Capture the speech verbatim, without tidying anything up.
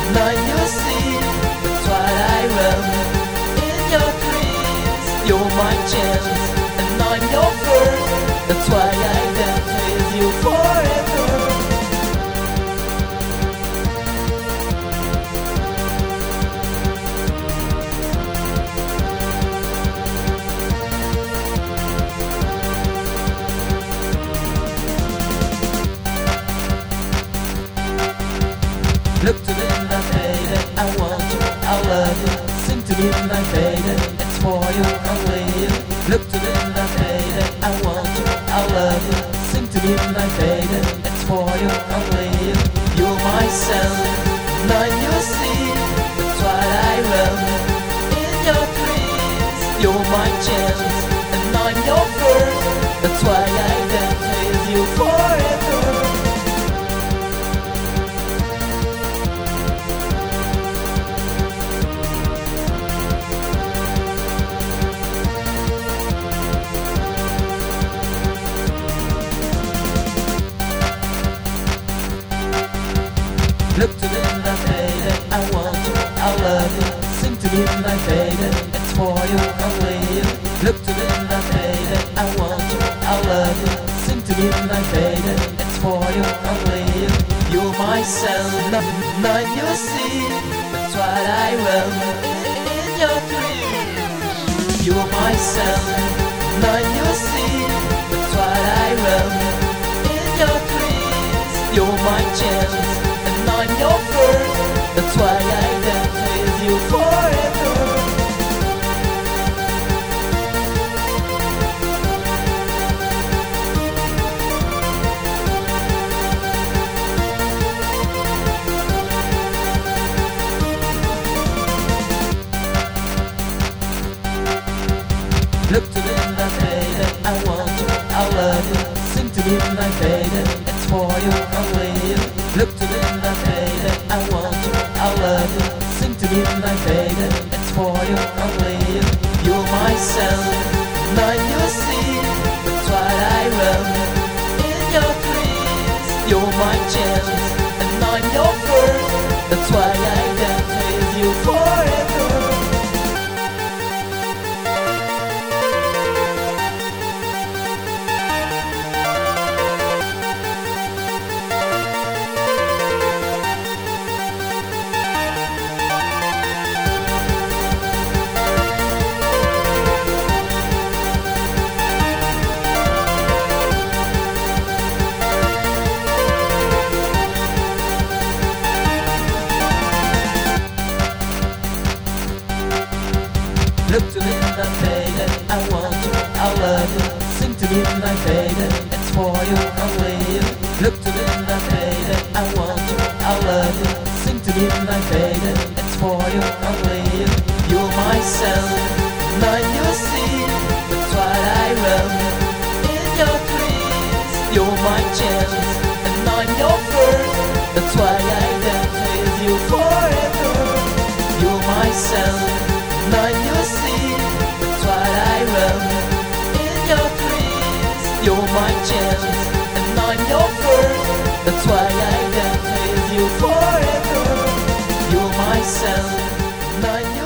and I'm your seed. That's what I will in your dreams. You're my chance, and I'm your first. That's why I dance with you forever. Look to me, my baby, I want you, I love you. Sing to me, my baby, it's for you, I'm with you. Look to me, my baby, I want you, I love you. Sing to me, my baby, it's for you, I'm with you. You're my sun, and I'm your sea. That's what I will in your dreams. You're my chance, and I'm your first. That's why I dance with you forever. Look to me, my baby, I want you, I love you. Sing to me, my baby, it's for you, I'm with you. Look to me, my baby, I want you, I love you. Sing to me, my baby, it's for you, I'm with you. You're my sun, and I'm your sea. That's what I will in your dreams. You're my sun, and I'm your sea. That's what I will in your dreams. You're my chance, and I'm your first. That's why I dance with you forever. Look to me, my baby, I want you, I love you. Sing to me, my baby, it's for you, I'm with you. Look to me, my baby, I want you, I love you. Sing to me, my baby, it's for you, I'm with you. You're my sun, and I'm your sea. That's what I will in your dreams. You're my chance, and I'm your first. That's why I dance with you forever. Look to me, my baby, I want you, I love you. Sing to me, my baby, it's for you, I'm with you. Look to me, my baby, I want you, I love you. Sing to me, my baby, it's for you, I'm with you. You're my sun, and I'm your sea. That's what I will in your dreams. You're my chance, and I'm your first. That's why I dance with you forever. You're my sun, and I'm your sea. That's what I will in your dreams. You're my chance, and I'm your first. That's why I dance with you forever. You're my sun, and I'm your